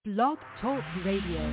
Blog Talk Radio.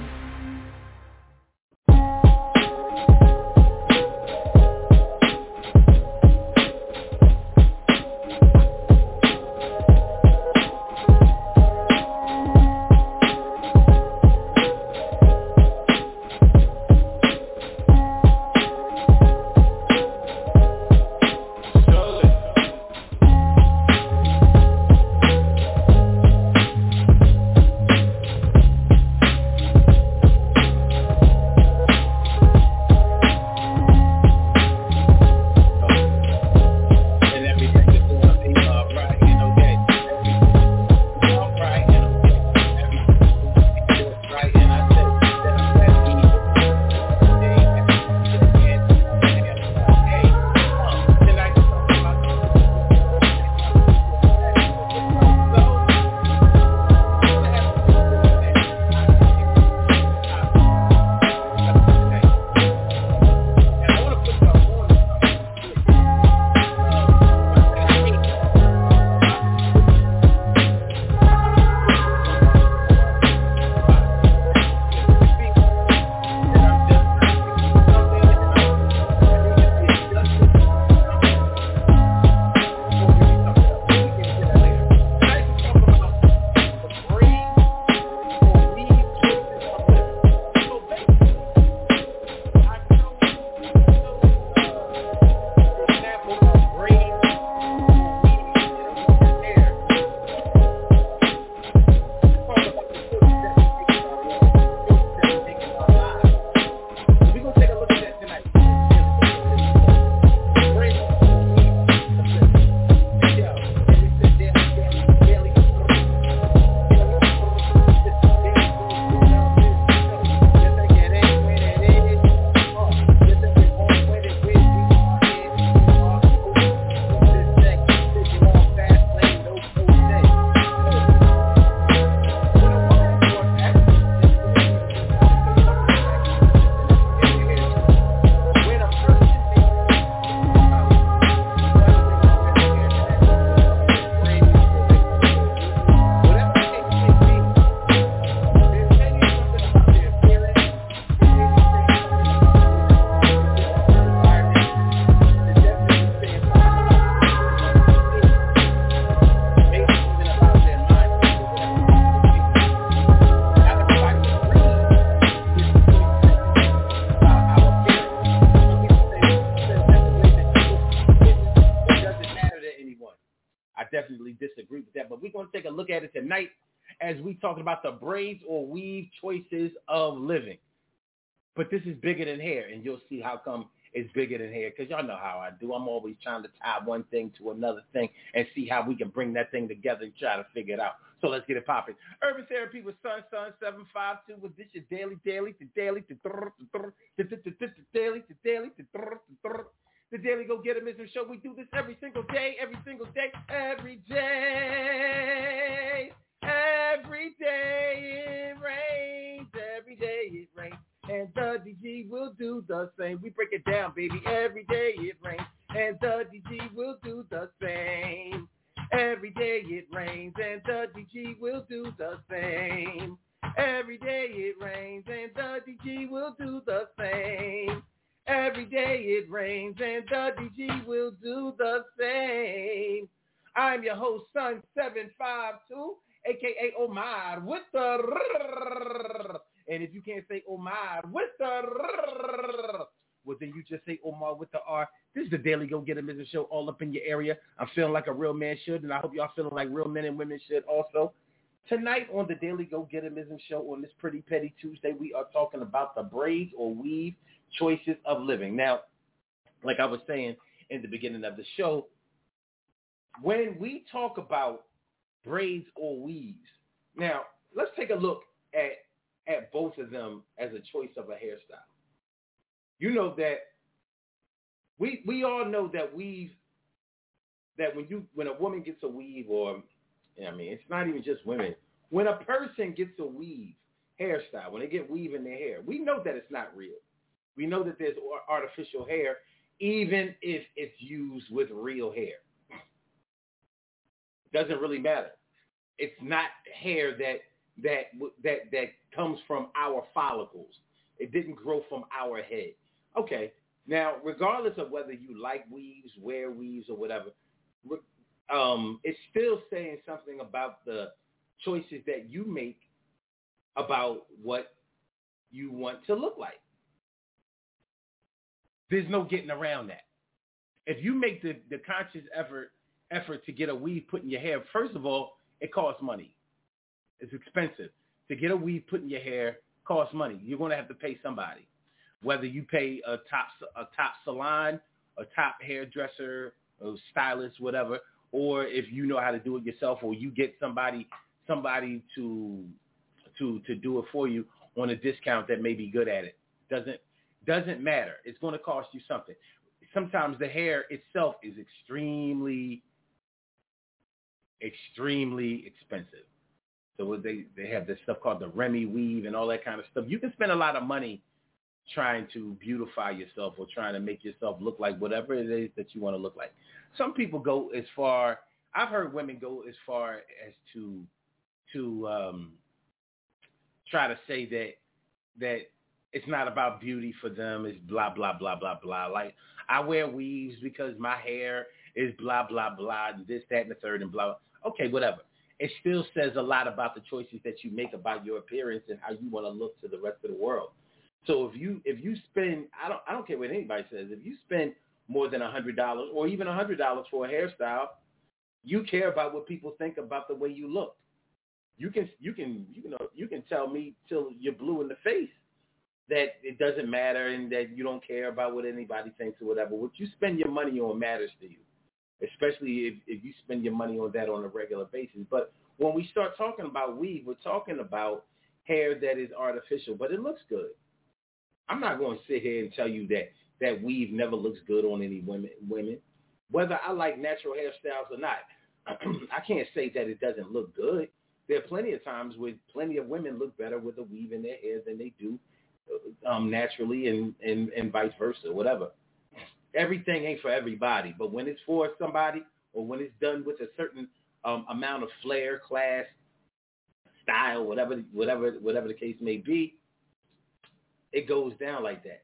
Tonight, as we talking about the braids or weave choices of living. But this is bigger than hair, and you'll see how come it's bigger than hair, because y'all know how I do. I'm always trying to tie one thing to another thing and see how we can bring that thing together and try to figure it out. So let's get it popping. Urban Therapy with Sun 752 with this your daily. The Daily Go Get 'Em is a show. We do this every single day. Every day it rains. Every day it rains. And the DG will do the same. We break it down, baby. Every day it rains. And the DG will do the same. Every day it rains. And the DG will do the same. Every day it rains. And the DG will do the same. Every day it rains and the DG will do the same. I'm your host, Sun 752, a.k.a. Omar, with the and if you can't say Omar with the well, then you just say Omar with the R. This is the Daily Go Get 'Em is a show all up in your area. I'm feeling like a real man should, and I hope y'all feeling like real men and women should also. Tonight on the Daily Go Get 'Em Ism show on this Pretty Petty Tuesday, we are talking about the braids or weave choices of living. Now, like I was saying in the beginning of the show, when we talk about braids or weaves, now let's take a look at both of them as a choice of a hairstyle. You know that we all know that when a woman gets a weave, or I mean, it's not even just women. When a person gets a weave hairstyle, when they get weave in their hair, we know that it's not real. We know that there's artificial hair, even if it's used with real hair. It doesn't really matter. It's not hair that that comes from our follicles. It didn't grow from our head. Okay. Now, regardless of whether you like weaves, wear weaves, or whatever, it's still saying something about the choices that you make about what you want to look like. There's no getting around that. If you make the conscious effort to get a weave put in your hair, first of all, it costs money. It's expensive. To get a weave put in your hair costs money. You're going to have to pay somebody. Whether you pay a top salon, a top hairdresser, a stylist, whatever, or if you know how to do it yourself, or you get somebody to do it for you on a discount that may be good at it. Doesn't matter. It's going to cost you something. Sometimes the hair itself is extremely expensive. So they have this stuff called the Remy weave and all that kind of stuff. You can spend a lot of money trying to beautify yourself or trying to make yourself look like whatever it is that you want to look like. Some people go as far, I've heard women go as far as to try to say that it's not about beauty for them, it's blah, blah, blah, blah, blah. Like, I wear weaves because my hair is blah, blah, blah, and this, that, and the third, and blah, blah. Okay, whatever. It still says a lot about the choices that you make about your appearance and how you want to look to the rest of the world. So if you spend, I don't care what anybody says, if you spend more than $100 or even $100 for a hairstyle, you care about what people think about the way you look. You can tell me till you're blue in the face that it doesn't matter and that you don't care about what anybody thinks or whatever. What you spend your money on matters to you, especially if you spend your money on that on a regular basis. But when we start talking about weave, we're talking about hair that is artificial, but it looks good. I'm not going to sit here and tell you that weave never looks good on any women. Whether I like natural hairstyles or not, I can't say that it doesn't look good. There are plenty of times where plenty of women look better with a weave in their hair than they do naturally, and vice versa, whatever. Everything ain't for everybody, but when it's for somebody or when it's done with a certain amount of flair, class, style, whatever the case may be, it goes down like that.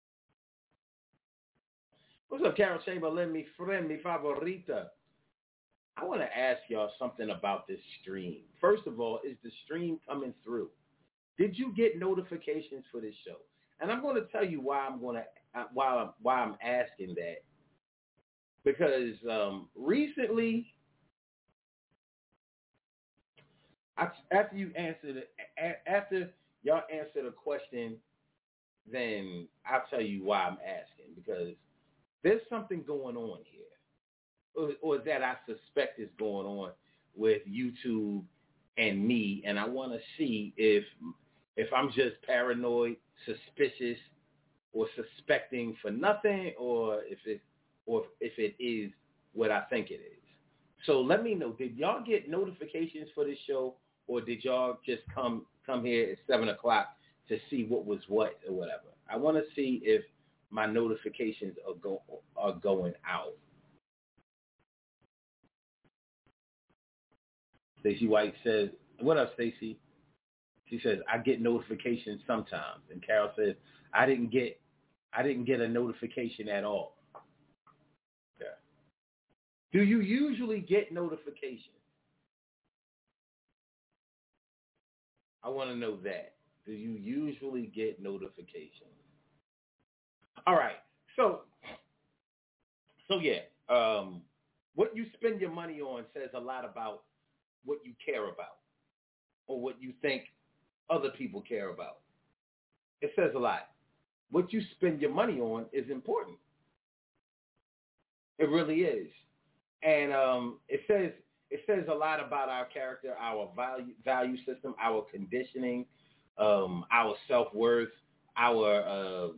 What's up, Carol Chamberlain, mi friend, mi favorita? I want to ask y'all something about this stream. First of all, is the stream coming through? Did you get notifications for this show? And I'm going to tell you why I'm asking that. Because recently, after y'all answered a question, then I'll tell you why I'm asking. Because there's something going on here, or that I suspect is going on with YouTube and me, and I want to see if I'm just paranoid, suspicious, or suspecting for nothing, or if it is what I think it is. So let me know, did y'all get notifications for this show, or did y'all just come here at 7 o'clock to see what was what or whatever? I want to see if my notifications are going out. Stacey White says, what up, Stacey? She says, I get notifications sometimes. And Carol says, I didn't get a notification at all. Yeah. Do you usually get notifications? I want to know that. Do you usually get notifications? All right. So yeah. What you spend your money on says a lot about what you care about or what you think other people care about. It says a lot. What you spend your money on is important. It really is. And it says a lot about our character, our value system, our conditioning, our self-worth, the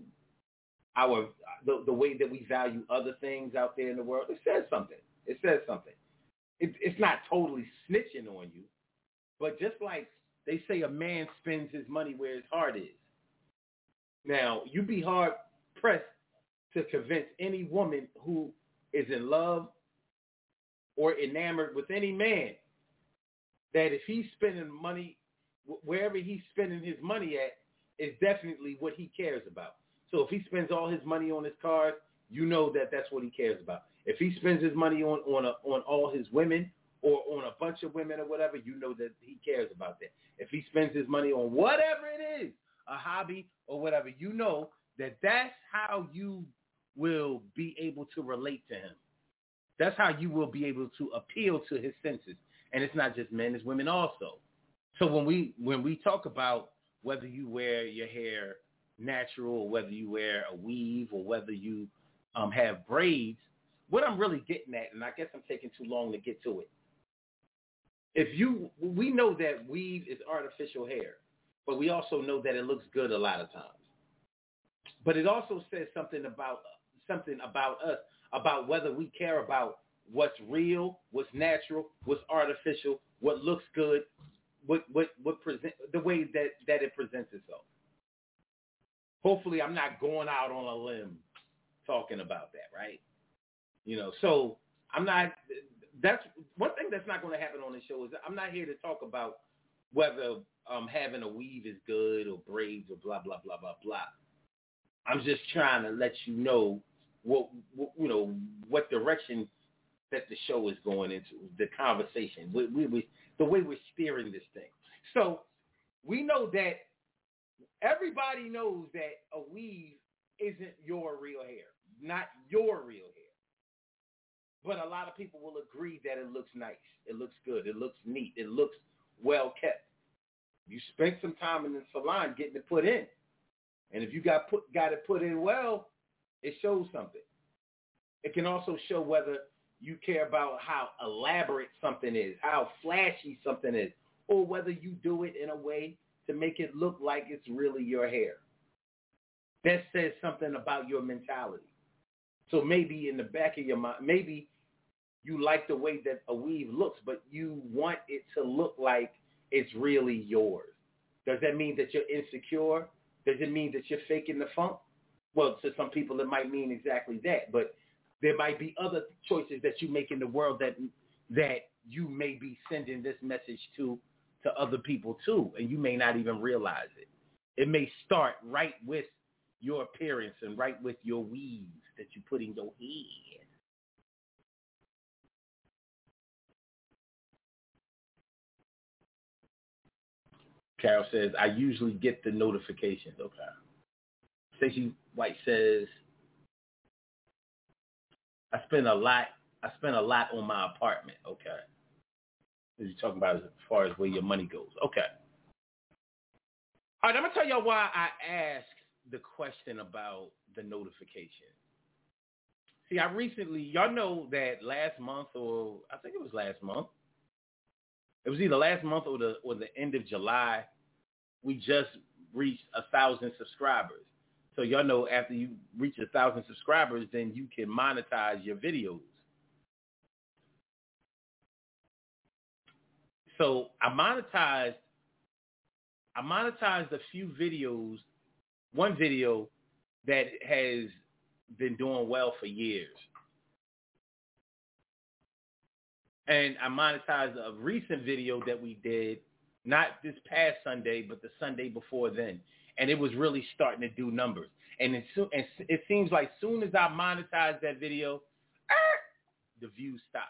way that we value other things out there in the world. It says something. It's not totally snitching on you, but just like they say, a man spends his money where his heart is. Now, you'd be hard pressed to convince any woman who is in love or enamored with any man that if he's spending money wherever he's spending his money at is definitely what he cares about. So if he spends all his money on his cars, you know that that's what he cares about. If he spends his money on all his women or on a bunch of women or whatever, you know that he cares about that. If he spends his money on whatever it is, a hobby or whatever, you know that that's how you will be able to relate to him. That's how you will be able to appeal to his senses. And it's not just men, it's women also. So when we talk about whether you wear your hair natural or whether you wear a weave or whether you have braids, what I'm really getting at, and I guess I'm taking too long to get to it, we know that weave is artificial hair, but we also know that it looks good a lot of times. But it also says something about us, about whether we care about what's real, what's natural, what's artificial, what looks good, what present the way that it presents itself. Hopefully, I'm not going out on a limb talking about that, right? So I'm not. That's one thing that's not going to happen on the show is I'm not here to talk about whether having a weave is good or braids or blah blah blah blah blah. I'm just trying to let you know what direction that the show is going into, the conversation, the way we're steering this thing. So we know that everybody knows that a weave isn't your real hair, not your real hair. But a lot of people will agree that it looks nice, it looks good, it looks neat, it looks well kept. You spent some time in the salon getting it put in. And if you got it put in well, it shows something. It can also show whether you care about how elaborate something is, how flashy something is, or whether you do it in a way to make it look like it's really your hair. That says something about your mentality. So maybe in the back of your mind, maybe you like the way that a weave looks, but you want it to look like it's really yours. Does that mean that you're insecure? Does it mean that you're faking the funk? Well, to some people, it might mean exactly that. But there might be other choices that you make in the world that you may be sending this message to other people too, and you may not even realize it. It may start right with your appearance and right with your weaves that you put in your head. Carol says, I usually get the notifications. Okay. Stacey White says, I spend a lot on my apartment. Okay. You're talking about as far as where your money goes. Okay. All right, I'm going to tell y'all why I asked the question about the notification. See, y'all know that last month, or I think it was last month, it was either last month or the end of July, we just reached 1,000 subscribers. So y'all know after you reach 1,000 subscribers, then you can monetize your videos. So I monetized a few videos, one video that has been doing well for years. And I monetized a recent video that we did, not this past Sunday, but the Sunday before then. And it was really starting to do numbers. And it seems like soon as I monetized that video, the views stopped.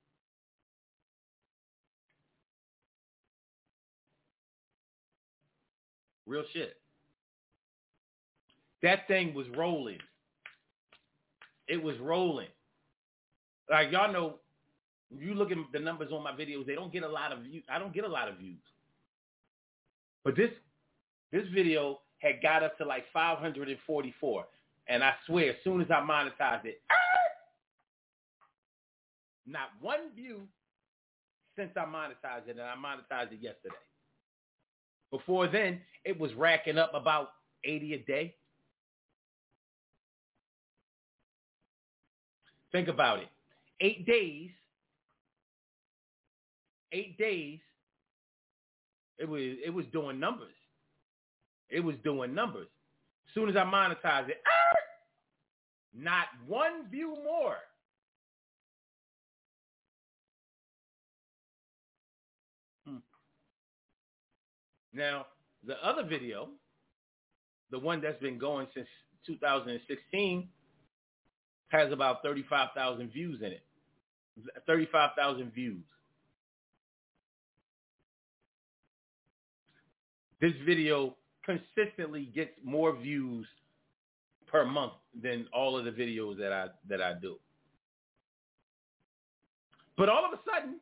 Real shit. That thing was rolling. It was rolling. Like, y'all know, you look at the numbers on my videos, they don't get a lot of views. I don't get a lot of views. But this video had got up to like 544. And I swear, as soon as I monetized it, not one view since I monetized it, and I monetized it yesterday. Before then, it was racking up about 80 a day. Think about it. 8 days, it was doing numbers. It was doing numbers. As soon as I monetized it, not one view more. Now, the other video, the one that's been going since 2016, has about 35,000 views in it. 35,000 views. This video consistently gets more views per month than all of the videos that I do. But all of a sudden,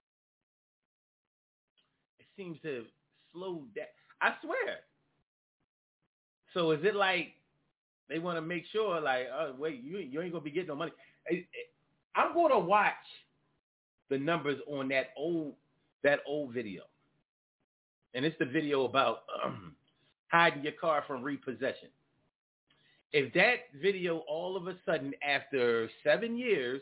it seems to have slowed down. I swear. So is it like they want to make sure, like, oh, wait, you ain't going to be getting no money? I'm going to watch the numbers on that old video. And it's the video about hiding your car from repossession. If that video all of a sudden after 7 years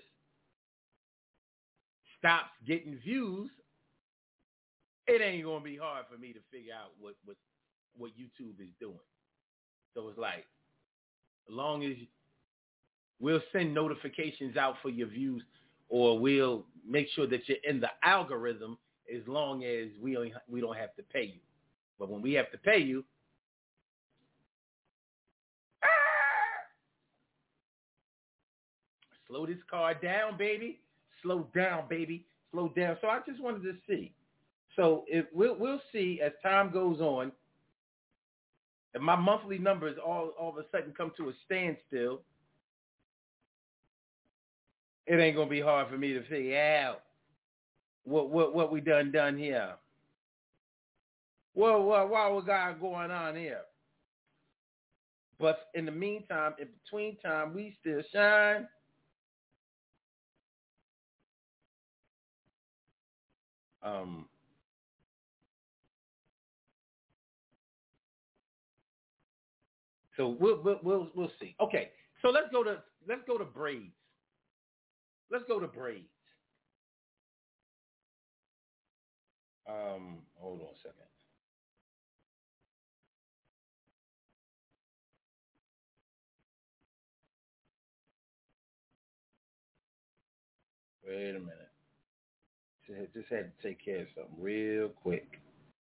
stops getting views, it ain't going to be hard for me to figure out what YouTube is doing. So it's like, as long as we'll send notifications out for your views, or we'll make sure that you're in the algorithm, as long as we don't have to pay you. But when we have to pay you, slow this car down, baby. Slow down, baby. Slow down. So I just wanted to see. So we'll see as time goes on. If my monthly numbers all of a sudden come to a standstill, it ain't gonna be hard for me to figure out what we done here. What we got going on here? But in the meantime, in between time, we still shine. So we'll see. Okay, so let's go to braids. Let's go to braids. Hold on a second. Wait a minute. Just had to take care of something real quick.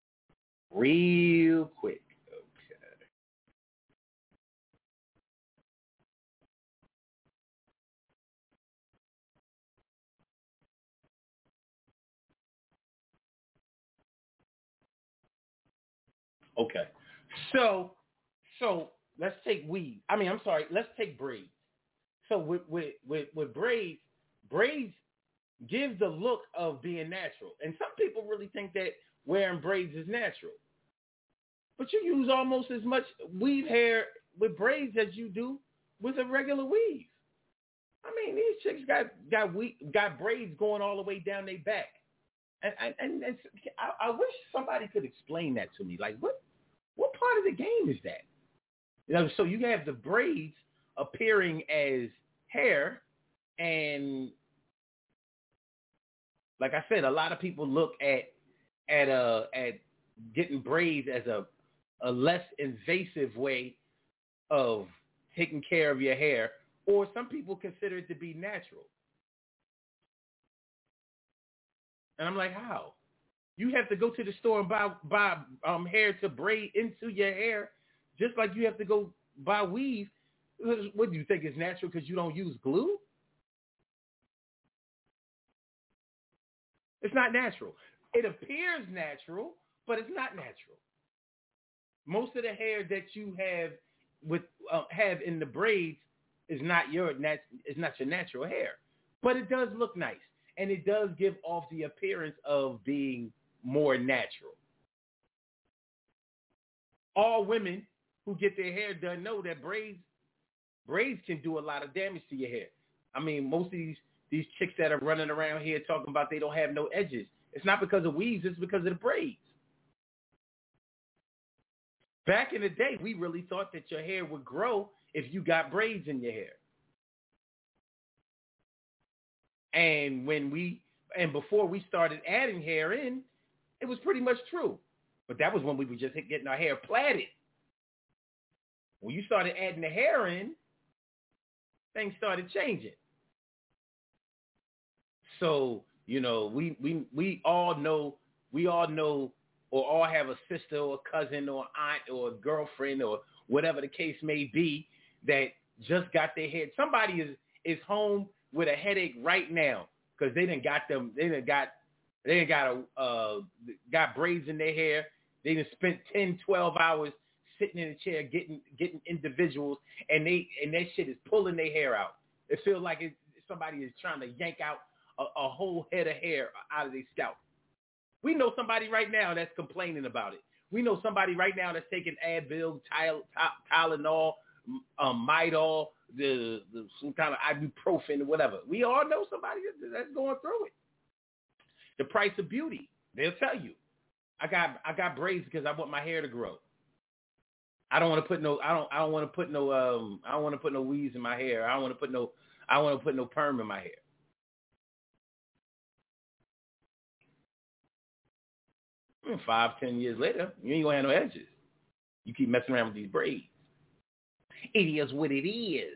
Real quick. Okay. So let's take let's take braids. So with braids gives the look of being natural. And some people really think that wearing braids is natural. But you use almost as much weave hair with braids as you do with a regular weave. I mean, these chicks got braids going all the way down their back. And I wish somebody could explain that to me. Like, what part of the game is that? You know, so you have the braids appearing as hair, and like I said, a lot of people look at getting braids as a less invasive way of taking care of your hair, or some people consider it to be natural. And I'm like, how? You have to go to the store and buy hair to braid into your hair, just like you have to go buy weave. What do you think is natural because you don't use glue? It's not natural. It appears natural, but it's not natural. Most of the hair that you have in the braids is not your natural hair, but it does look nice, and it does give off the appearance of being more natural. All women who get their hair done know that braids can do a lot of damage to your hair. I mean, most of these chicks that are running around here talking about they don't have no edges, it's not because of weaves, it's because of the braids. Back in the day, we really thought that your hair would grow if you got braids in your hair. And before we started adding hair in, it was pretty much true. But that was when we were just getting our hair plaited. When you started adding the hair in, things started changing. So, you know, we all know or all have a sister or a cousin or aunt or a girlfriend or whatever the case may be that just got their head. Somebody is home with a headache right now because they got braids in their hair. They done spent 10, 12 hours sitting in a chair getting individuals, and that shit is pulling their hair out. It feels like somebody is trying to yank out a whole head of hair out of their scalp. We know somebody right now that's complaining about it. We know somebody right now that's taking Advil, Tylenol, Midol, some kind of ibuprofen or whatever. We all know somebody that's going through it. The price of beauty, they'll tell you. I got braids because I want my hair to grow. I don't want to put no weaves in my hair. I don't want to put no perm in my hair. And 5, 10 years later, you ain't gonna have no edges. You keep messing around with these braids. It is what it is.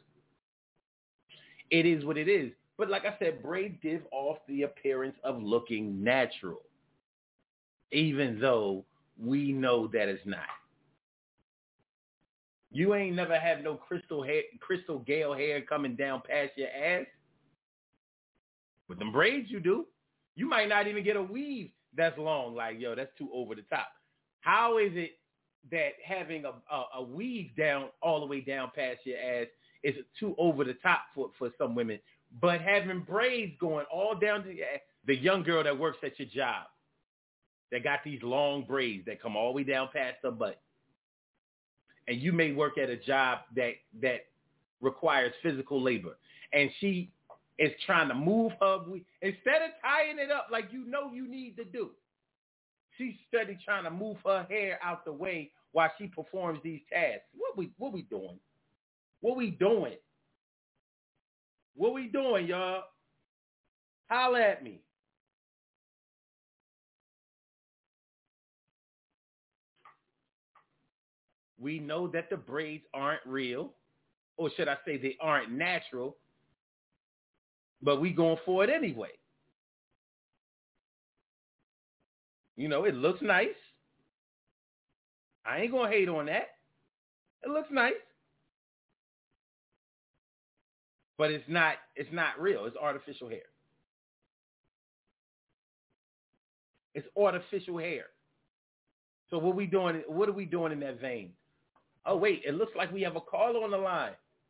It is what it is. But like I said, braids give off the appearance of looking natural, even though we know that it's not. You ain't never had no Crystal Gale hair coming down past your ass. With them braids, you do. You might not even get a weave that's long. Like, yo, that's too over the top. How is it that having a weave down all the way down past your ass is too over the top for some women? But having braids going all down to your ass, the young girl that works at your job, that got these long braids that come all the way down past her butt. And you may work at a job that requires physical labor. And she is trying to move her, instead of tying it up like you know you need to do, she's steady trying to move her hair out the way while she performs these tasks. What we doing? What we doing? What we doing, y'all? Holla at me. We know that the braids aren't real, or should I say they aren't natural, but we going for it anyway. You know, it looks nice. I ain't going to hate on that. It looks nice. But it's not real. It's artificial hair. It's artificial hair. So what are we doing in that vein? Oh, wait, it looks like we have a caller on the line.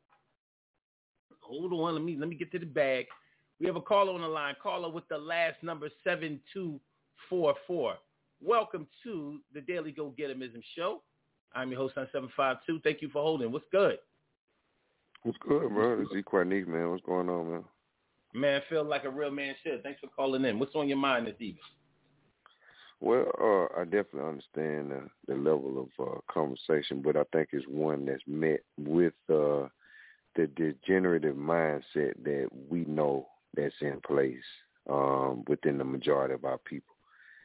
Hold on, let me get to the bag. We have a caller on the line. Caller with the last number 7244. Welcome to the Daily Go Getimism Show. I'm your host on 752. Thank you for holding. What's good? What's good, bro? It's Equanique, man. What's going on, man? Man, feel like a real man should. Thanks for calling in. What's on your mind this evening? Well, I definitely understand the level of conversation, but I think it's one that's met with the degenerative mindset that we know that's in place within the majority of our people.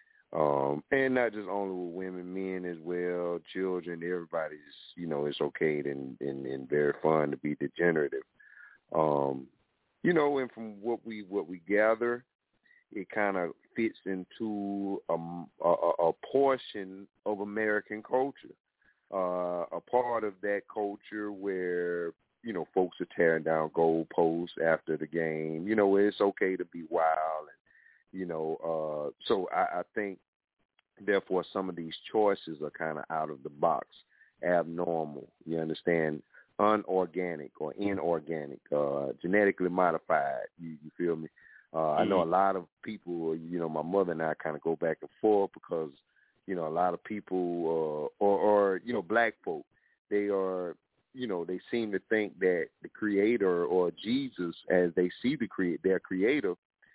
And not just only with women, men as well, children, everybody's, it's okay and very fun to be degenerative. And from what we gather, it kind of fits into a portion of American culture, a part of that culture where, folks are tearing down goalposts after the game, where it's okay to be wild. And, so I think, therefore, some of these choices are kind of out of the box, abnormal, you understand, unorganic or inorganic, genetically modified, you feel me? I know a lot of people, my mother and I kind of go back and forth because, a lot of people or black folk, they are, they seem to think that the creator or Jesus, as they see their creator,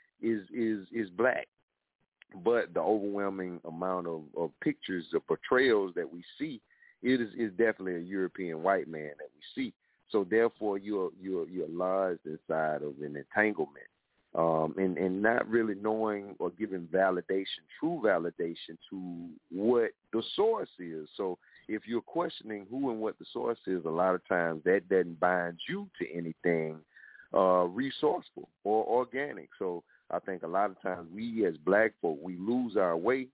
is black. But the overwhelming amount of pictures, of portrayals that we see, it is definitely a European white man that we see. So therefore, you're lodged inside of an entanglement. And not really knowing or giving true validation to what the source is. So if you're questioning who and what the source is, a lot of times that doesn't bind you to anything resourceful or organic. So I think a lot of times we as black folk, we lose our way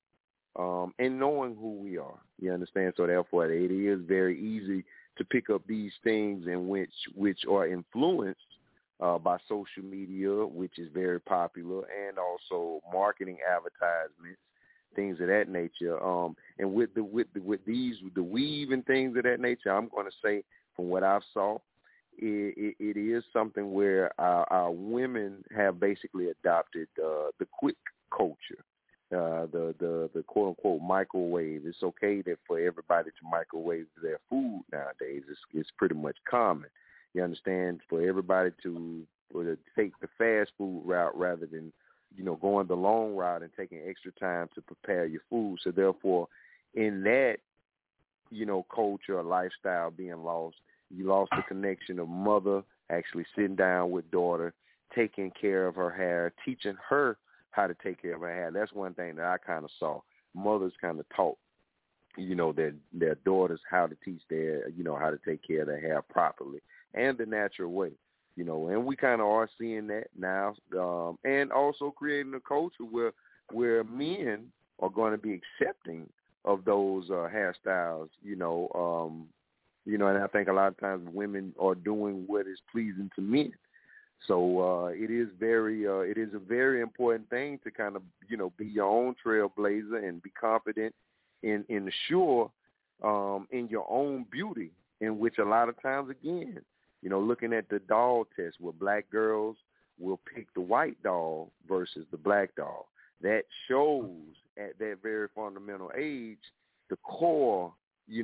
and knowing who we are. You understand? So therefore, it is very easy to pick up these things in which are influenced by social media, which is very popular, and also marketing advertisements, things of that nature. And with the weave and things of that nature, I'm going to say from what I've saw, it is something where our women have basically adopted the quick culture. The quote unquote microwave. It's okay that for everybody to microwave their food nowadays. It's pretty much common. You understand? For everybody to take the fast food route rather than, going the long route and taking extra time to prepare your food. So therefore, in that, culture or lifestyle being lost, you lost the connection of mother actually sitting down with daughter, taking care of her hair, teaching her how to take care of her hair. That's one thing that I kind of saw. Mothers kind of taught, their daughters how to teach how to take care of their hair properly and the natural way, and we kind of are seeing that now, and also creating a culture where men are going to be accepting of those hairstyles, and I think a lot of times women are doing what is pleasing to men. So it is a very important thing to kind of, be your own trailblazer and be confident in sure in your own beauty, in which a lot of times, again, looking at the doll test where black girls will pick the white doll versus the black doll. That shows at that very fundamental age the core,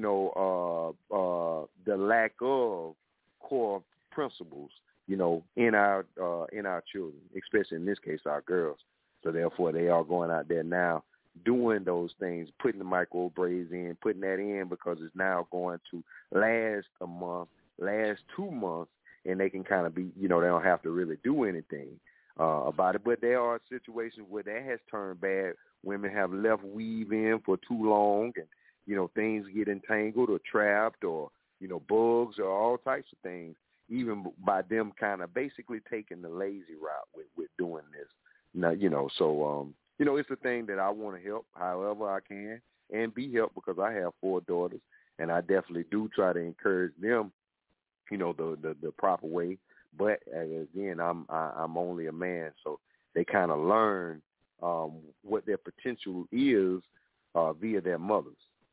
the lack of core principles, in our children, especially in this case, our girls. So therefore, they are going out there now doing those things, putting the micro braids in, putting that in because it's now going to last a month, last 2 months, and they can kind of be, they don't have to really do anything about it. But there are situations where that has turned bad. Women have left weave in for too long, and, things get entangled or trapped or, bugs or all types of things, even by them kind of basically taking the lazy route with doing this. Now, so, it's a thing that I want to help however I can and be helped because I have 4 daughters, and I definitely do try to encourage them, the proper way. But again, I'm only a man, so they kind of learn what their potential is via their mothers.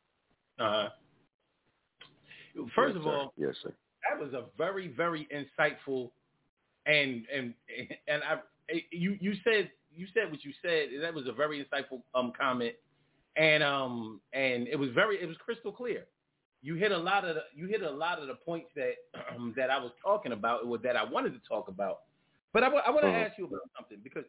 First of all, yes, sir. That was a very, very insightful, and you said what you said. That was a very insightful comment, and it was crystal clear. You hit a lot of the points that that I was talking about, or that I wanted to talk about. But I want to ask you about something because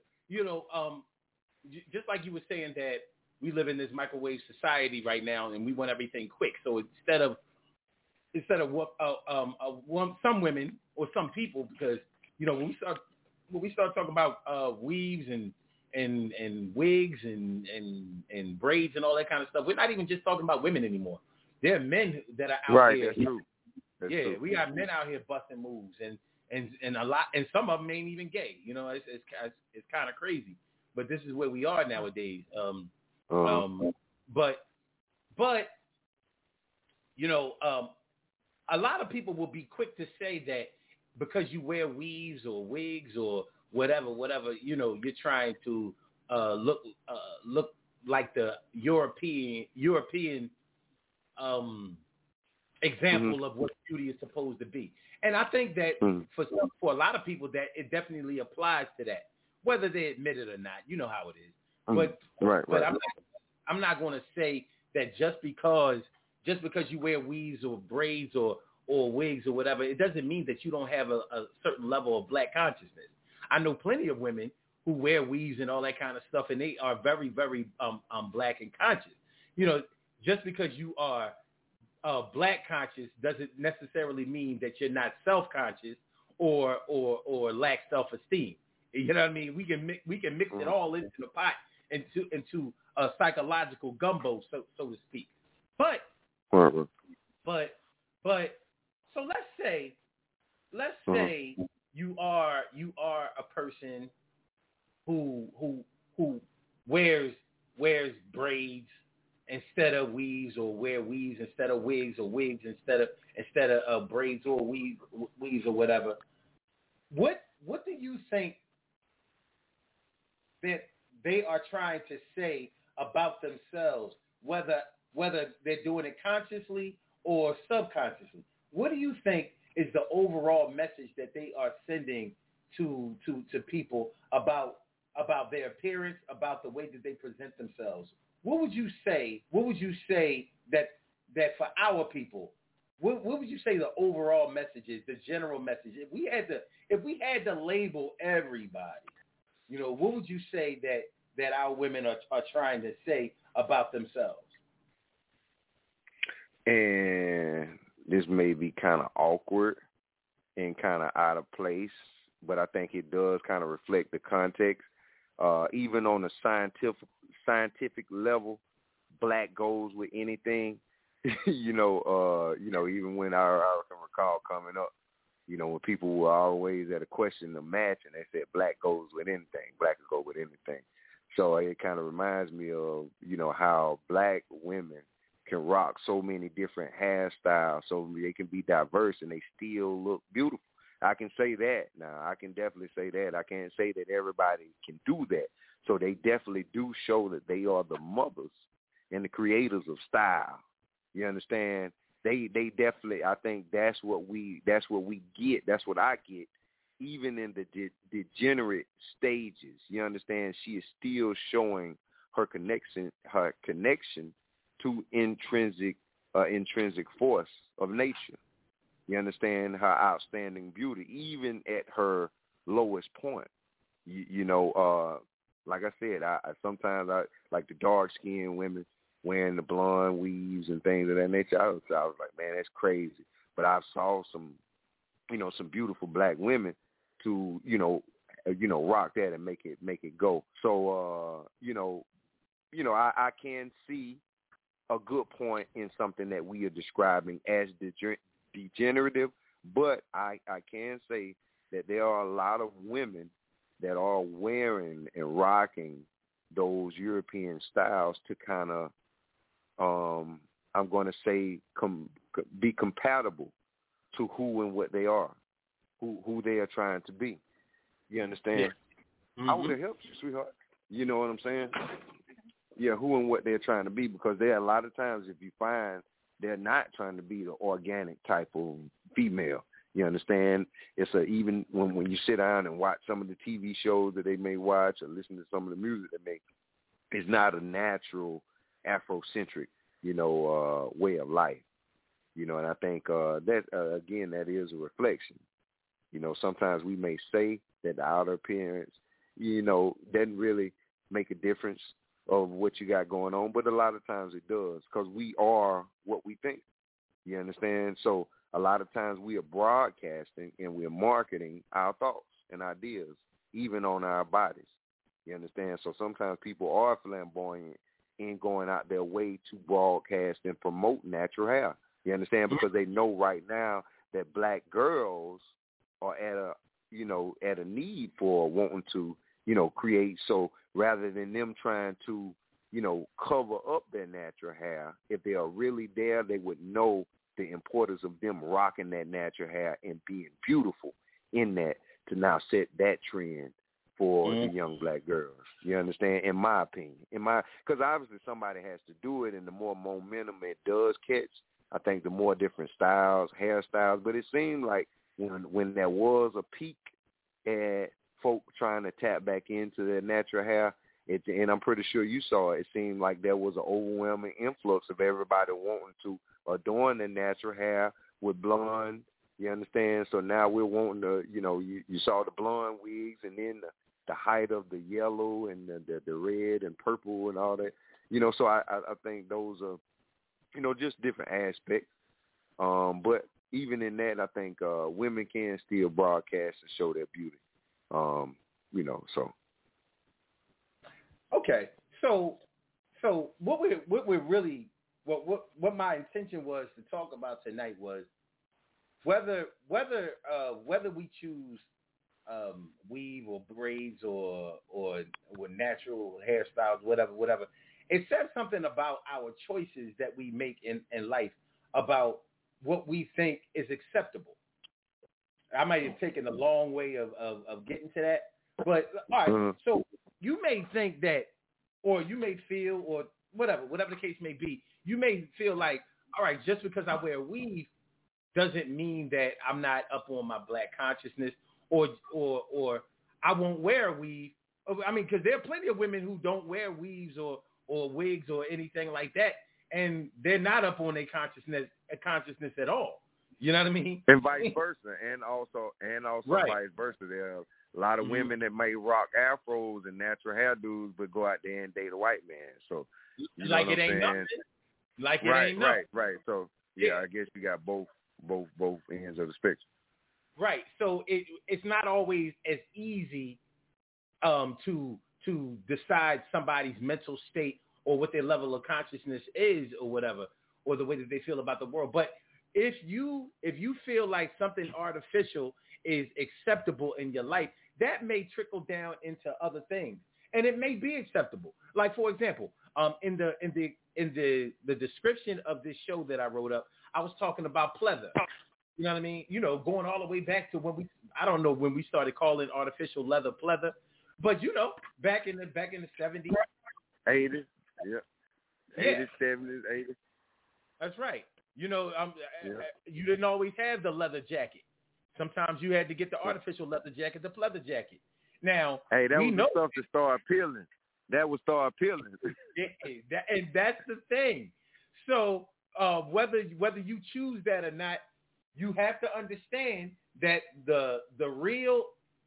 just like you were saying that we live in this microwave society right now, and we want everything quick. So instead of what some women or some people, because when we start talking about weaves and wigs and braids and all that kind of stuff, we're not even just talking about women anymore. There are men that are out right, here. That's true. That's true. We got men out here busting moves, and a lot, and some of them ain't even gay. It's kind of crazy, but this is where we are nowadays. But a lot of people will be quick to say that because you wear weaves or wigs or whatever, you're trying to look like the European example of what beauty is supposed to be. And I think that for a lot of people that it definitely applies to that, whether they admit it or not. You know how it is. But I'm not going to say that just because you wear weaves or braids or wigs or whatever, it doesn't mean that you don't have a certain level of black consciousness. I know plenty of women who wear weaves and all that kind of stuff, and they are very, very black and conscious. Just because you are black conscious doesn't necessarily mean that you're not self-conscious or lack self-esteem. You know what I mean? We can mix it all into the pot into a psychological gumbo, so to speak. But so let's say you are a person who wears braids instead of weaves, or wear weaves instead of wigs, or wigs instead of braids or weaves or whatever. What do you think that they are trying to say about themselves, whether they're doing it consciously or subconsciously? What do you think is the overall message that they are sending to people about their appearance, about the way that they present themselves? What would you say? What would you say that for our people? What would you say the overall message is? The general message. If we had to label everybody, what would you say that our women are trying to say about themselves? And this may be kind of awkward and kind of out of place, but I think it does kind of reflect the context. Even on a scientific level, black goes with anything. Even when I can recall coming up, when people were always at a question of match, and they said black goes with anything, black can go with anything. So it kind of reminds me of, how black women can rock so many different hairstyles, so they can be diverse and they still look beautiful. I can say that. Now, I can definitely say that. I can't say that everybody can do that. So they definitely do show that they are the mothers and the creators of style. You understand? They definitely, I think that's what we get. That's what I get. Even in the degenerate stages, you understand, she is still showing her connection to intrinsic force of nature. You understand, her outstanding beauty, even at her lowest point. Like I said, I sometimes like the dark-skinned women wearing the blonde weaves and things of that nature. I was like, man, that's crazy. But I saw some beautiful black women to, rock that and make it go. So, I can see a good point in something that we are describing as degenerative, but I can say that there are a lot of women that are wearing and rocking those European styles to kind of, I'm going to say, be compatible to who and what they are, who they are trying to be. You understand? Yeah. Mm-hmm. I would have helped you, sweetheart. You know what I'm saying? Yeah, who and what they're trying to be, because there are a lot of times, if you find, they're not trying to be the organic type of female. You understand? It's even when you sit down and watch some of the TV shows that they may watch or listen to some of the music they make, it's not a natural Afrocentric, way of life. And I think that, again, that is a reflection. Sometimes we may say that the outer appearance, doesn't really make a difference of what you got going on, but a lot of times it does, because we are what we think. You understand? So a lot of times we are broadcasting and we are marketing our thoughts and ideas, even on our bodies. You understand? So sometimes people are flamboyant in going out their way to broadcast and promote natural hair. You understand? Because they know right now that black girls are at a need for wanting to, create. So rather than them trying to, cover up their natural hair, if they are really there, they would know the importance of them rocking that natural hair and being beautiful in that, to now set that trend for the young black girls. You understand? In my opinion, because obviously somebody has to do it, and the more momentum it does catch, I think the more different styles, hairstyles. But it seemed like when there was a peak at folk trying to tap back into their natural hair, and I'm pretty sure you saw it, it seemed like there was an overwhelming influx of everybody wanting to adorn their natural hair with blonde. You understand? So now we're wanting to, you saw the blonde wigs, and then the height of the yellow and the red and purple and all that. So I think those are, just different aspects. But even in that, I think women can still broadcast and show their beauty. So. Okay, so what my intention was to talk about tonight was whether we choose weave or braids or natural hairstyles, whatever, it says something about our choices that we make in life, about what we think is acceptable. I might have taken a long way of getting to that. But, all right, so you may think that, or you may feel, or whatever the case may be, you may feel like, all right, just because I wear a weave doesn't mean that I'm not up on my black consciousness, or I won't wear a weave. I mean, because there are plenty of women who don't wear weaves or wigs or anything like that, and they're not up on their consciousness at all. You know what I mean? And vice versa, and also right. Vice versa. There are a lot of women that may rock afros and natural hairdos, but go out there and date a white man. So, you like know it what ain't I'm saying? nothing. Like it ain't nothing. Right. So, yeah, I guess you got both ends of the spectrum. Right. So it's not always as easy to decide somebody's mental state or what their level of consciousness is or whatever, or the way that they feel about the world. But if you feel like something artificial is acceptable in your life, that may trickle down into other things, and it may be acceptable. Like, for example, in the description of this show that I wrote up, I was talking about pleather. You know what I mean? You know, going all the way back to when we started calling artificial leather pleather, but you know, back in the 70s, 80s, yeah, 80s, 70s, 80s. That's right. You know, you didn't always have the leather jacket. Sometimes you had to get the artificial leather jacket, the pleather jacket. Now, hey, that was the stuff that started appealing. That would start appealing. And that's the thing. So whether you choose that or not, you have to understand that the real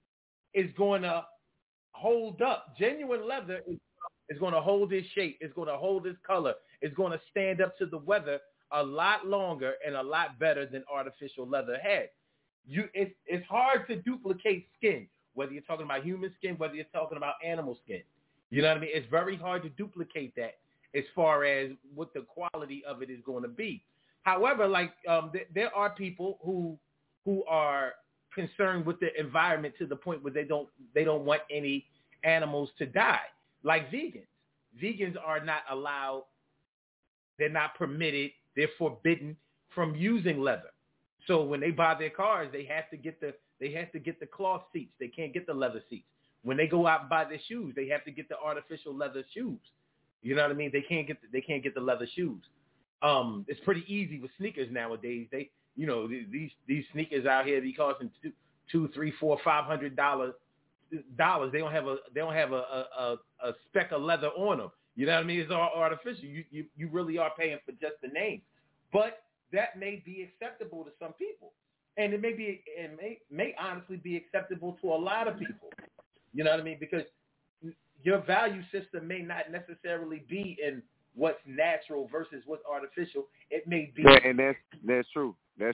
is going to hold up. Genuine leather is going to hold its shape. It's going to hold its color. It's going to stand up to the weather a lot longer and a lot better than artificial leather had. It's hard to duplicate skin, whether you're talking about human skin, whether you're talking about animal skin. You know what I mean? It's very hard to duplicate that as far as what the quality of it is going to be. However, like there are people who are concerned with the environment to the point where they don't want any animals to die, like vegans. Vegans are not allowed. They're not permitted. They're forbidden from using leather. So when they buy their cars, they have to get the cloth seats. They can't get the leather seats. When they go out and buy their shoes, they have to get the artificial leather shoes. You know what I mean? They can't get the leather shoes. It's pretty easy with sneakers nowadays. These sneakers out here, they costing $200, $300, $400, $500. They don't have a speck of leather on them. You know what I mean? It's all artificial. You really are paying for just the name. But that may be acceptable to some people, and it may honestly be acceptable to a lot of people. You know what I mean? Because your value system may not necessarily be in what's natural versus what's artificial. It may be. Yeah, and that's true.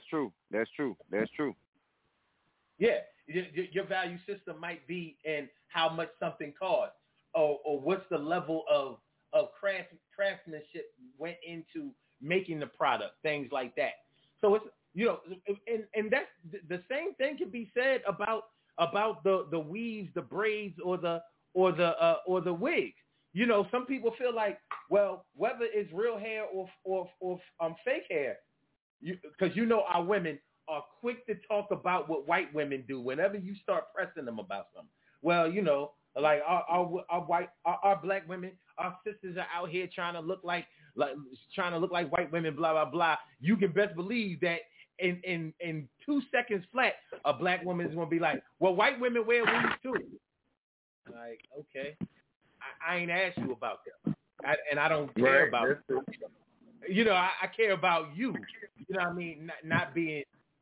Yeah, your value system might be in how much something costs, or what's the level of craftsmanship went into making the product, things like that. So it's, you know, and that's the same thing can be said about the weaves, the braids, or the wigs. You know, some people feel like, well, whether it's real hair or fake hair, because you know our women are quick to talk about what white women do whenever you start pressing them about something. Well, you know, like our black women, our sisters are out here trying to look like white women, blah blah blah. You can best believe that in 2 seconds flat, a black woman is gonna be like, well, white women wear weaves too. Like, okay, I ain't asked you about them, and I don't care about them. You know, I care about you. You know what I mean? Not being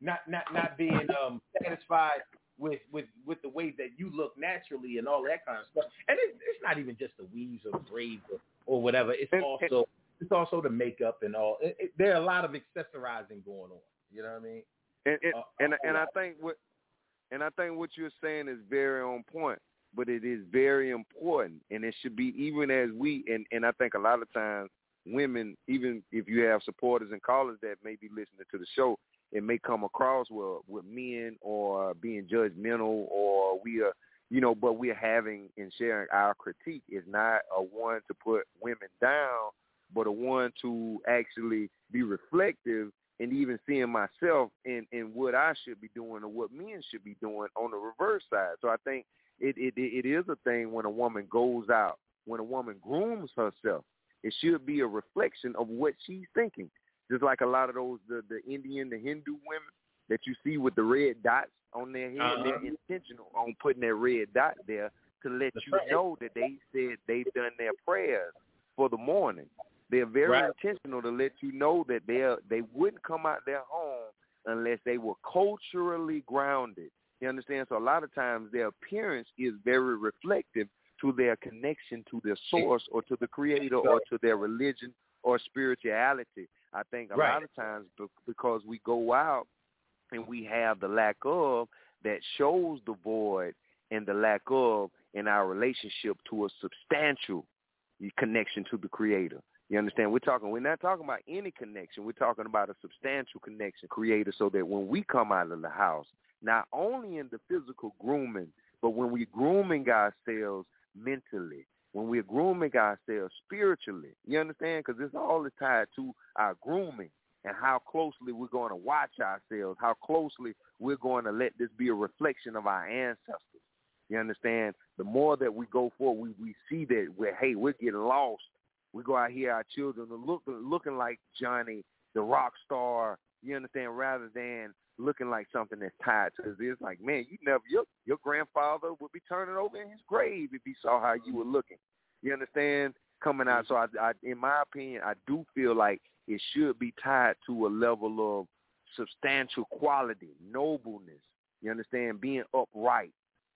satisfied with the way that you look naturally and all that kind of stuff. And it's not even just the weaves or the braids or whatever. It's also the makeup and all. There are a lot of accessorizing going on. You know what I mean? And I think what you're saying is very on point. But it is very important, and it should be, even as we, and I think a lot of times women, even if you have supporters and callers that may be listening to the show, it may come across with men or being judgmental, or we are, but we're having and sharing our critique is not a one to put women down, but a one to actually be reflective and even seeing myself in what I should be doing or what men should be doing on the reverse side. So I think it is a thing when a woman goes out, when a woman grooms herself, it should be a reflection of what she's thinking. Just like a lot of those, the Indian, the Hindu women that you see with the red dots on their head, they're intentional on putting that red dot there to let you know that they said they've done their prayers for the morning. They're very intentional to let you know that they wouldn't come out their home unless they were culturally grounded. You understand? So a lot of times their appearance is very reflective to their connection to their source or to the creator or to their religion or spirituality. I think a lot of times because we go out and we have the lack of that shows the void and the lack of in our relationship to a substantial connection to the creator. You understand? We're not talking about any connection. We're talking about a substantial connection, creator, so that when we come out of the house, not only in the physical grooming, but when we're grooming ourselves mentally, when we're grooming ourselves spiritually, you understand? Because this all is tied to our grooming and how closely we're going to watch ourselves, how closely we're going to let this be a reflection of our ancestors. You understand? The more that we go forward, we see that we're getting lost. We go out here, our children are looking like Johnny, the rock star, you understand, rather than looking like something that's tied to this. Like, man, your grandfather would be turning over in his grave if he saw how you were looking. You understand? Coming out. So I in my opinion, I do feel like it should be tied to a level of substantial quality, nobleness. You understand? Being upright.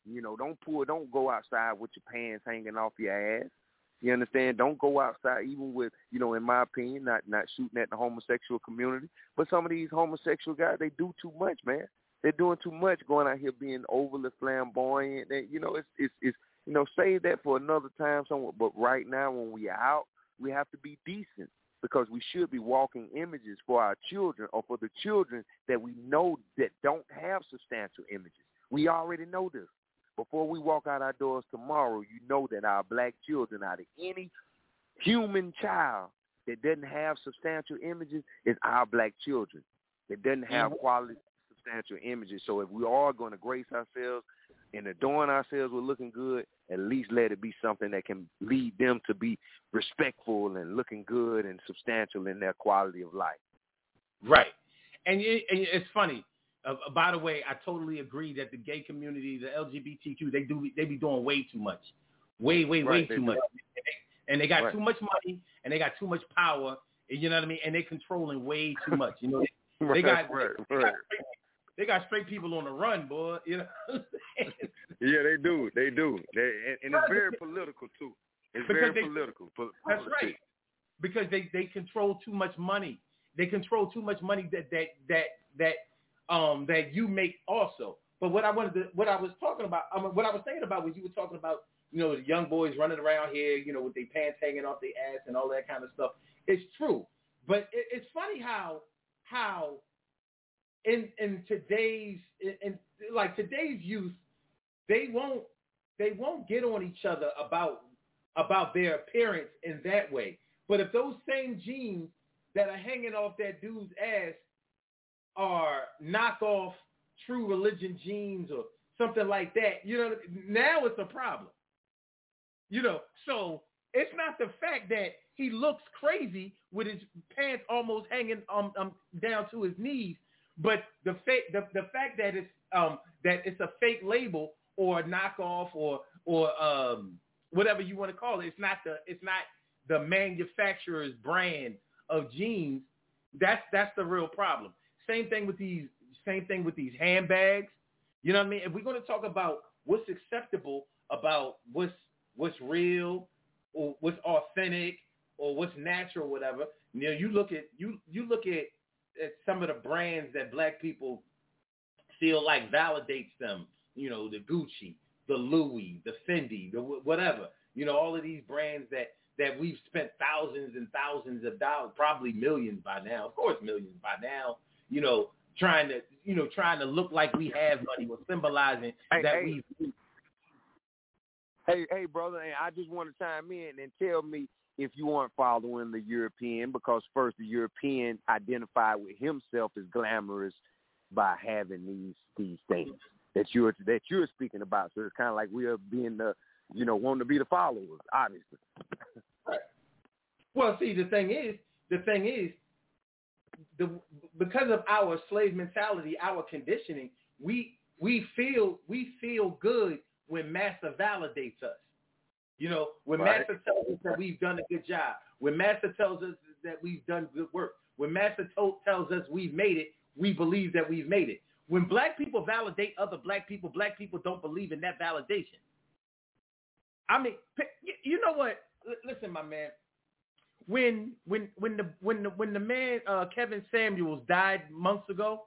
Don't go outside with your pants hanging off your ass. You understand? Don't go outside, even with, in my opinion, not shooting at the homosexual community. But some of these homosexual guys, they do too much, man. They're doing too much, going out here being overly flamboyant. It's save that for another time somewhere. But right now, when we are out, we have to be decent because we should be walking images for our children or for the children that we know that don't have substantial images. We already know this. Before we walk out our doors tomorrow, you know that our black children, out of any human child that doesn't have substantial images, is our black children that doesn't have quality substantial images. So if we are going to grace ourselves and adorn ourselves with looking good, at least let it be something that can lead them to be respectful and looking good and substantial in their quality of life. Right. And it's funny. By the way, I totally agree that the gay community, the LGBTQ, they be doing way too much, way too much, and they got too much money and they got too much power. You know what I mean? And they controlling way too much. They got straight people on the run, boy. You know. Yeah, they do. And it's very political too. It's very political. That's right. Because they control too much money. They control too much money that you make also. But what I was saying about was you were talking about, the young boys running around here, with their pants hanging off their ass and all that kind of stuff. It's true. But it's funny how in today's youth, they won't get on each other about their appearance in that way. But if those same jeans that are hanging off that dude's ass are knockoff True Religion jeans or something like that, now it's a problem. So it's not the fact that he looks crazy with his pants almost hanging down to his knees, but the fact that it's a fake label or a knockoff or whatever you want to call it. It's not the manufacturer's brand of jeans. That's the real problem. Same thing with these handbags. You know what I mean? If we're going to talk about what's acceptable about what's real or what's authentic or what's natural or whatever, you look at some of the brands that black people feel like validates them. The Gucci, the Louis, the Fendi, the whatever. All of these brands that we've spent thousands and thousands of dollars, probably millions by now. Of course, millions by now. Trying to look like we have money or symbolizing that we. Hey, brother, and I just want to chime in and tell me if you aren't following the European, because first the European identified with himself as glamorous by having these things that you're speaking about. So it's kind of like we are being wanting to be the followers, obviously. Right. Well, see, the thing is, because of our slave mentality, our conditioning, we feel good when Master validates us. When Right. Master tells us that we've done a good job, when Master tells us that we've done good work, when Master tells us we've made it, we believe that we've made it. When black people validate other black people don't believe in that validation. I mean, you know what? Listen, my man. When the man Kevin Samuels died months ago,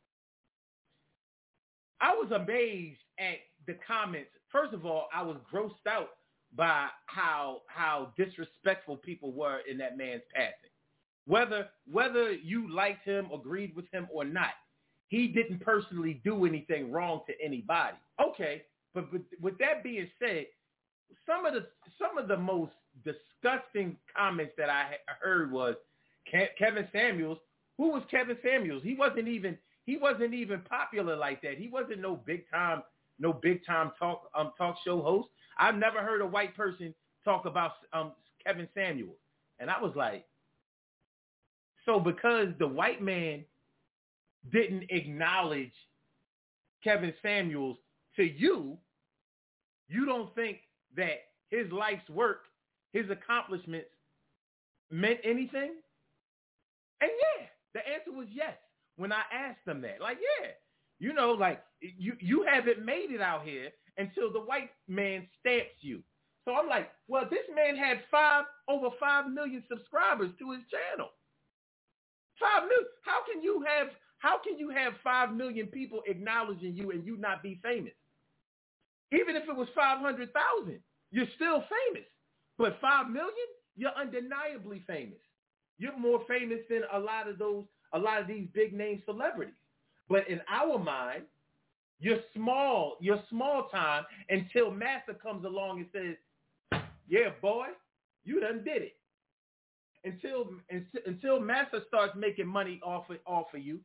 I was amazed at the comments. First of all, I was grossed out by how disrespectful people were in that man's passing. Whether you liked him, agreed with him or not, he didn't personally do anything wrong to anybody. Okay, but with that being said, some of the most disgusting comments that I heard was Kevin Samuels. Who was Kevin Samuels? He wasn't even popular like that. He wasn't no big time talk show host. I've never heard a white person talk about Kevin Samuels. And I was like, so because the white man didn't acknowledge Kevin Samuels to you, you don't think that his life's work, his accomplishments meant anything? And yeah, the answer was yes. When I asked them that, like, yeah, you haven't made it out here until the white man stamps you. So I'm like, well, this man had over 5 million subscribers to his channel. 5 million. How can you have 5 million people acknowledging you and you not be famous? Even if it was 500,000, you're still famous. But 5 million, you're undeniably famous. You're more famous than a lot of these big name celebrities. But in our mind, you're small time until Master comes along and says, yeah, boy, you done did it. Until Master starts making money off of you,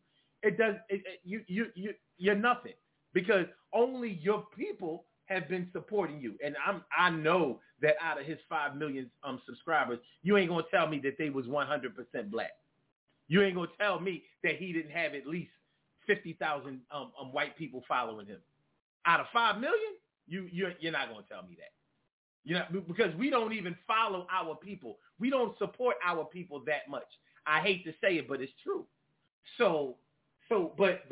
you're nothing, because only your people have been supporting you. And I know that out of his 5 million subscribers, you ain't gonna tell me that they was 100% black. You ain't gonna tell me that he didn't have at least 50,000 white people following him. Out of 5 million, you're not gonna tell me that. Because we don't even follow our people. We don't support our people that much. I hate to say it, but it's true. But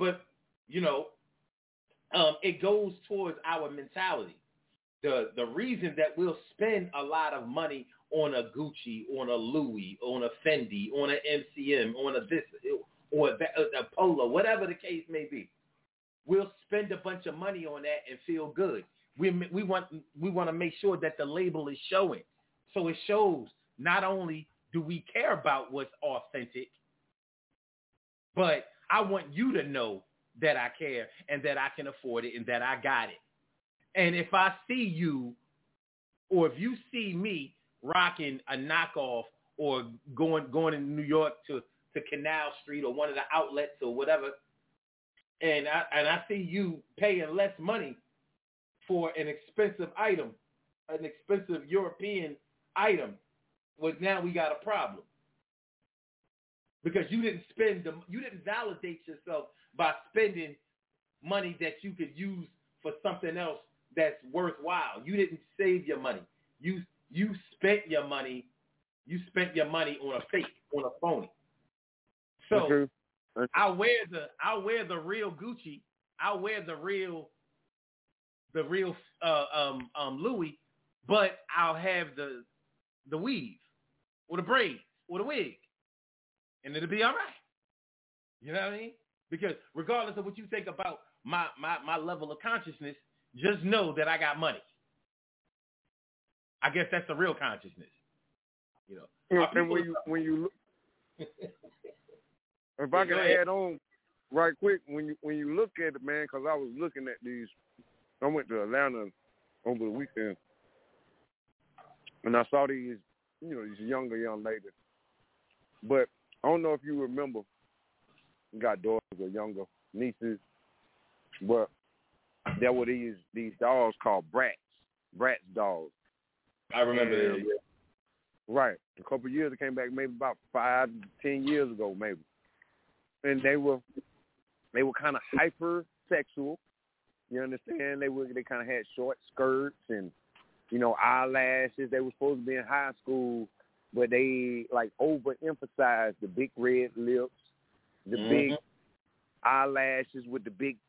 it goes towards our mentality. The reason that we'll spend a lot of money on a Gucci, on a Louis, on a Fendi, on an MCM, on a this or a Polo, whatever the case may be, we'll spend a bunch of money on that and feel good. We want to make sure that the label is showing, so it shows not only do we care about what's authentic, but I want you to know that I care and that I can afford it and that I got it. And if I see you, or if you see me rocking a knockoff or going in New York to Canal Street or one of the outlets or whatever, and I see you paying less money for an expensive item, an expensive European item, well, now we got a problem. Because you didn't validate yourself by spending money that you could use for something else that's worthwhile. You didn't save your money. You spent your money. You spent your money on a fake, on a phony. So I'll wear the real Gucci. I'll wear the real Louis, but I'll have the weave or the braids or the wig. And it'll be all right. You know what I mean? Because regardless of what you think about my level of consciousness, just know that I got money. I guess that's the real consciousness. And when you look, if I can add on right quick, when you look at it, man, because I was looking at these. I went to Atlanta over the weekend, and I saw these, these younger young ladies. But I don't know if you remember, you got daughters or younger nieces, but there were these dolls called Bratz dolls. I remember that. Right. A couple of years, it came back maybe about 5 to 10 years ago, maybe. And they were kind of hypersexual. You understand? They kind of had short skirts and, eyelashes. They were supposed to be in high school, but they like overemphasized the big red lips, the big eyelashes with the big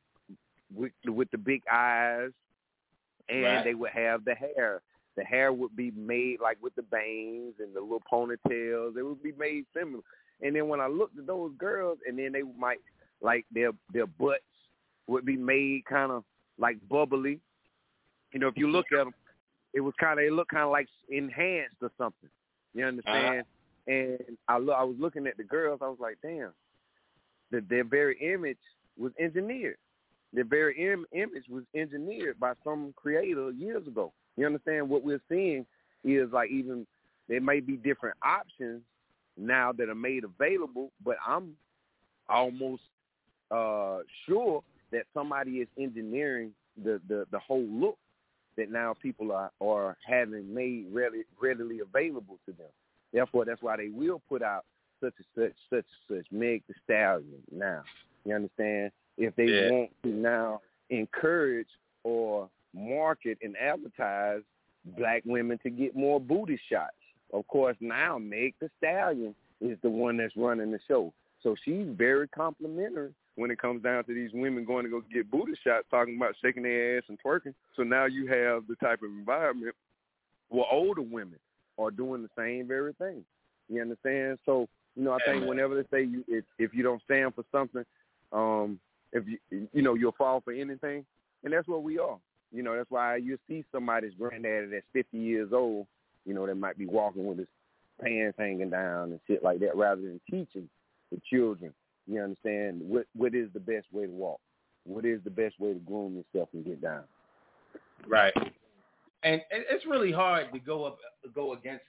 eyes, and they would have the hair. The hair would be made like with the bangs and the little ponytails. It would be made similar. And then when I looked at those girls, and then they might like their butts would be made kind of like bubbly. If you look at them, it looked kind of like enhanced or something. You understand? And I was looking at the girls. I was like, damn, their very image was engineered. Their very image was engineered by some creator years ago. You understand? What we're seeing is like even there may be different options now that are made available, but I'm almost sure that somebody is engineering the whole look that now people are having made readily available to them. Therefore, that's why they will put out such and such Meg Thee Stallion now. You understand? If they want to now encourage or market and advertise black women to get more booty shots. Of course, now Meg Thee Stallion is the one that's running the show. So she's very complimentary when it comes down to these women going to go get booty shots, talking about shaking their ass and twerking. So now you have the type of environment where older women are doing the same very thing. You understand? So, I think whenever they say if you don't stand for something, if you'll fall for anything, and that's what we are. That's why you see somebody's granddaddy that's 50 years old, that might be walking with his pants hanging down and shit like that, rather than teaching the children, you understand, what is the best way to walk? What is the best way to groom yourself and get down? Right. And it's really hard to go up against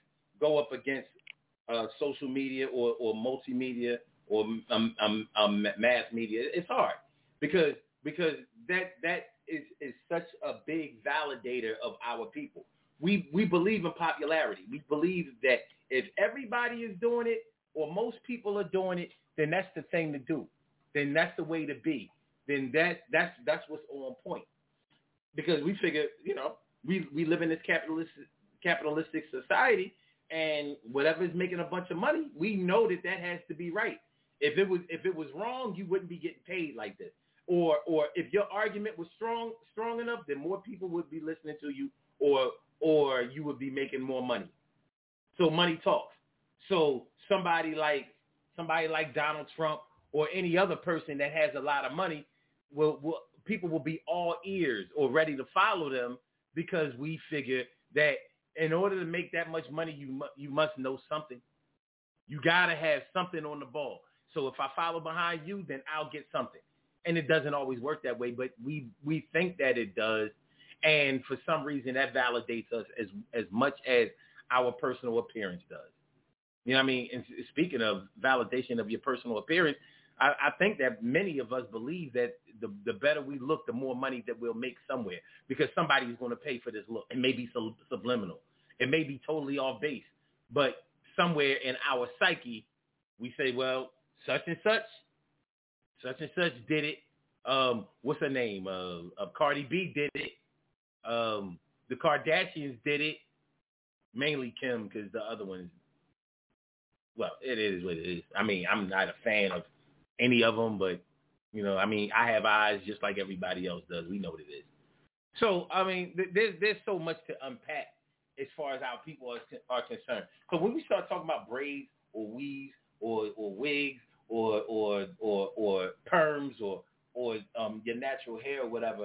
social media or multimedia or mass media. It's hard because that is such a big validator of our people. We believe in popularity. We believe that if everybody is doing it or most people are doing it, then that's the thing to do. Then that's the way to be. Then that's what's on point. Because we figure, we live in this capitalistic society, and whatever is making a bunch of money, we know that has to be right. If it was wrong, you wouldn't be getting paid like this. Or if your argument was strong enough, then more people would be listening to you, or you would be making more money. So money talks. So somebody like Donald Trump or any other person that has a lot of money, people will be all ears or ready to follow them, because we figure that in order to make that much money, you must know something. You gotta have something on the ball. So if I follow behind you, then I'll get something. And it doesn't always work that way, but we think that it does. And for some reason, that validates us as much as our personal appearance does. You know what I mean? And speaking of validation of your personal appearance, I think that many of us believe that the better we look, the more money that we'll make somewhere, because somebody's going to pay for this look. It may be subliminal. It may be totally off base. But somewhere in our psyche, we say, well, such and such did it. What's her name? Cardi B did it. The Kardashians did it. Mainly Kim, because the other ones, well, it is what it is. I mean, I'm not a fan of any of them, but, I have eyes just like everybody else does. We know what it is. So, I mean, there's so much to unpack as far as how people are concerned. So when we start talking about braids or weaves or wigs or perms or your natural hair or whatever,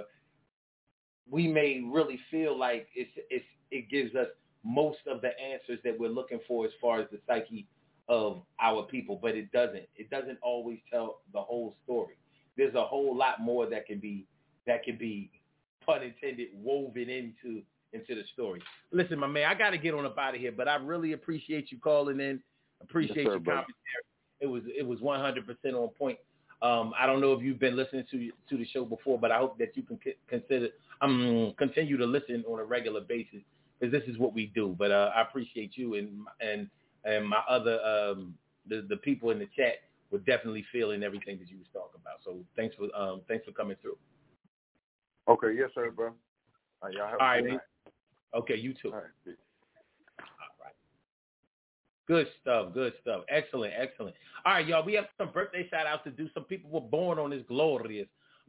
we may really feel like it gives us most of the answers that we're looking for as far as the psyche of our people, but it doesn't. It doesn't always tell the whole story. There's a whole lot more that can be, pun intended, woven into into the story. Listen, my man, I got to get on up out of here, but I really appreciate you calling in. Appreciate your commentary. It was 100% on point. I don't know if you've been listening to the show before, but I hope that you can continue to listen on a regular basis, because this is what we do. But I appreciate you and my other the people in the chat were definitely feeling everything that you was talking about. So thanks for coming through. Okay, yes, sir, bro. Y'all have a good night. Okay, you too. All right. All right. Good stuff. Excellent. All right, y'all, we have some birthday shout-outs to do. Some people were born on this glorious.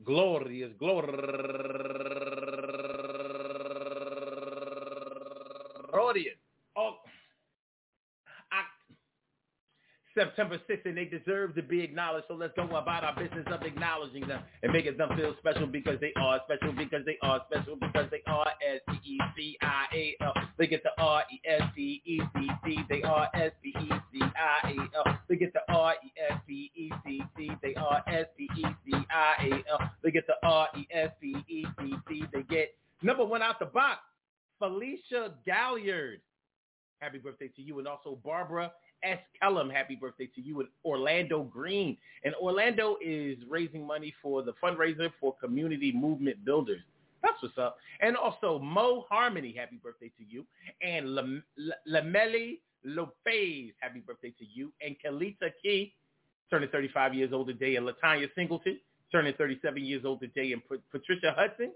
September 6th, and they deserve to be acknowledged. So let's go about our business of acknowledging them and making them feel special because they are special, because they are special, because they are S-P-E-C-I-A-L. They get the R-E-S-P-E-C-C. They are S-P-E-C-I-A-L. They get the R-E-S-P-E-C-C. They are S-P-E-C-I-A-L. They get the R-E-S-P-E-C-C. They get number one out the box, Felicia Galliard. Happy birthday to you. And also Barbara S. Kellum, happy birthday to you. And Orlando Green. And Orlando is raising money for the fundraiser for Community Movement Builders. That's what's up. And also Mo Harmony, happy birthday to you. And Lameli Lopez, happy birthday to you. And Kalita Key, turning 35 years old today. And Latanya Singleton, turning 37 years old today. And Patricia Hudson,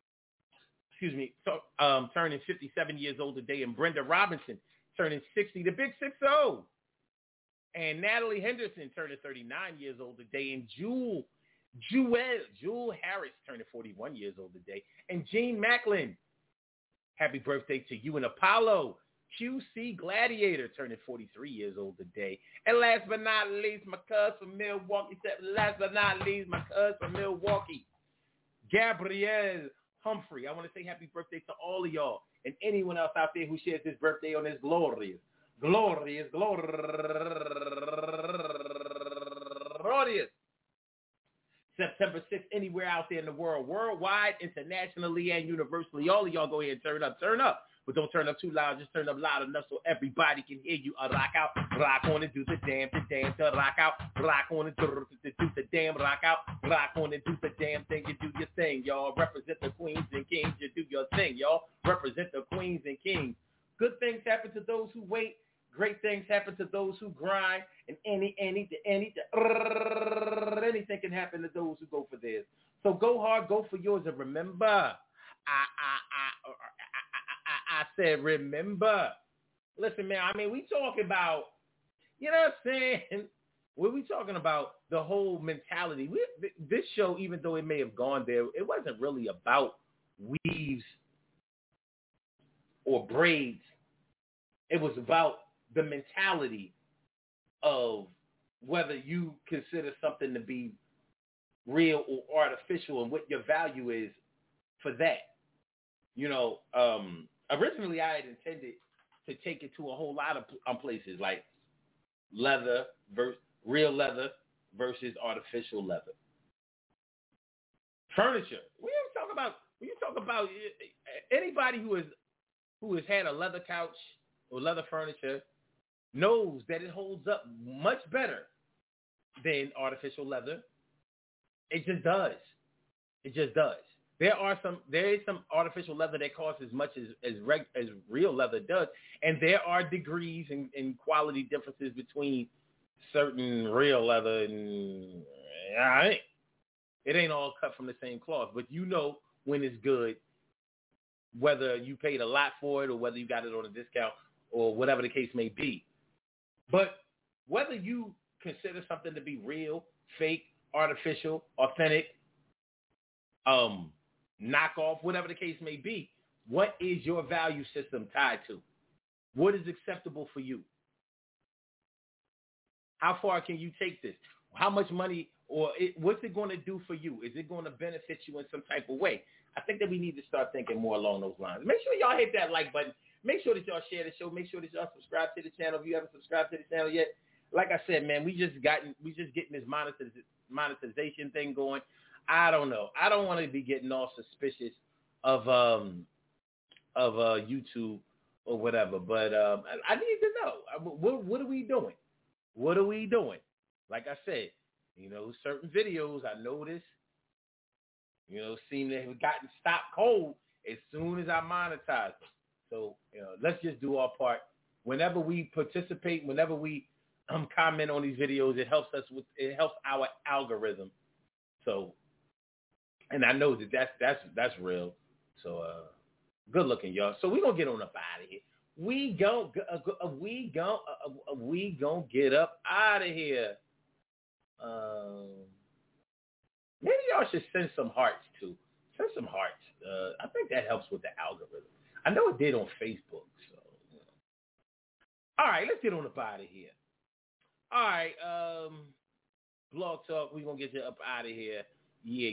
turning 57 years old today. And Brenda Robinson, turning 60, the big 6-0. And Natalie Henderson turning 39 years old today. And Jewel Harris turning 41 years old today. And Jean Macklin, happy birthday to you. And Apollo QC Gladiator turning 43 years old today. And last but not least, my cuz from Milwaukee. Gabrielle Humphrey. I want to say happy birthday to all of y'all and anyone else out there who shares this birthday on this glorious September 6th, anywhere out there in the world, worldwide, internationally, and universally. All of y'all go ahead and turn up. But don't turn up too loud. Just turn up loud enough so everybody can hear you. Rock out, rock on and do the damn, to rock out, rock on and do the damn, rock out, rock on and do the damn thing. You do your thing, y'all. Represent the queens and kings. You do your thing, y'all. Represent the queens and kings. Good things happen to those who wait. Great things happen to those who grind. And anything can happen to those who go for theirs. So go hard, go for yours, and remember, I said, remember. Listen, man, I mean, we talking about, you know what I'm saying? We talking about the whole mentality. This show, even though it may have gone there, it wasn't really about weaves or braids. It was about the mentality of whether you consider something to be real or artificial and what your value is for that. You know, originally I had intended to take it to a whole lot of places, like real leather versus artificial leather. Furniture. When you talk about anybody who has had a leather couch or leather furniture knows that it holds up much better than artificial leather. It just does. There is some artificial leather that costs as much as real leather does, and there are degrees and quality differences between certain real leather and it ain't all cut from the same cloth. But you know when it's good, whether you paid a lot for it or whether you got it on a discount or whatever the case may be. But whether you consider something to be real, fake, artificial, authentic, knockoff, whatever the case may be, what is your value system tied to? What is acceptable for you? How far can you take this? How much money what's it going to do for you? Is it going to benefit you in some type of way? I think that we need to start thinking more along those lines. Make sure y'all hit that like button. Make sure that y'all share the show. Make sure that y'all subscribe to the channel if you haven't subscribed to the channel yet. Like I said, man, we just getting this monetization thing going. I don't know. I don't want to be getting all suspicious of YouTube or whatever. But I need to know, what are we doing? What are we doing? Like I said, certain videos I noticed, seem to have gotten stopped cold as soon as I monetize them. So, let's just do our part. Whenever we participate, whenever we comment on these videos, it helps our algorithm. So, and I know that's real. So, good looking, y'all. So we're gonna get on up out of here. We gon' get up out of here. Maybe y'all should send some hearts too. Send some hearts. I think that helps with the algorithm. I know it did on Facebook. So, all right, let's get on up out of here. All right, Blog Talk, we're gonna get you up out of here. Yeah.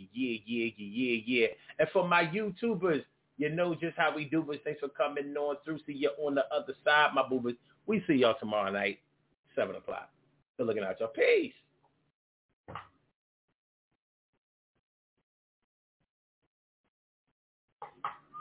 And for my YouTubers, you know just how we do, but thanks for coming on through. See you on the other side, my boobers. We see y'all tomorrow night, 7 o'clock. Good looking out, y'all. Peace.